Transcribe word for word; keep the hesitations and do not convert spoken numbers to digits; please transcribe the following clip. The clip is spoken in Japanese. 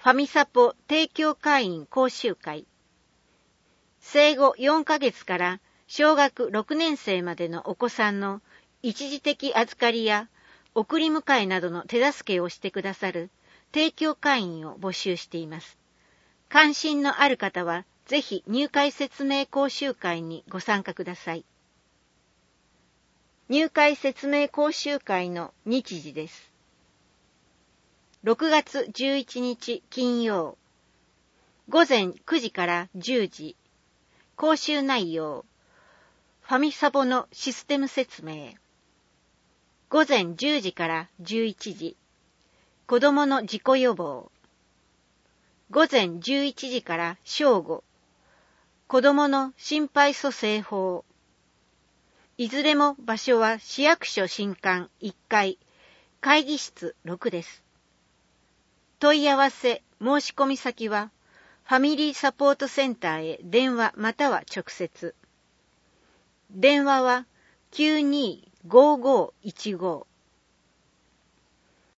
ファミサポ提供会員講習会。生後よんかげつから小学ろくねん生までのお子さんの一時的預かりや送り迎えなどの手助けをしてくださる提供会員を募集しています。関心のある方はぜひ入会説明講習会にご参加ください。入会説明講習会の日時です。ろくがつじゅういちにち金曜、ごぜんくじからじゅうじ。講習内容、ファミサポのシステム説明。ごぜんじゅうじからじゅういちじ。子どもの事故予防。ごぜんじゅういちじから正午。子どもの心肺蘇生法。いずれも場所は市役所新館いっかい、会議室ろくです。問い合わせ、申し込み先は、ファミリーサポートセンターへ電話または直接。電話は きゅうにーごーごーいちごー。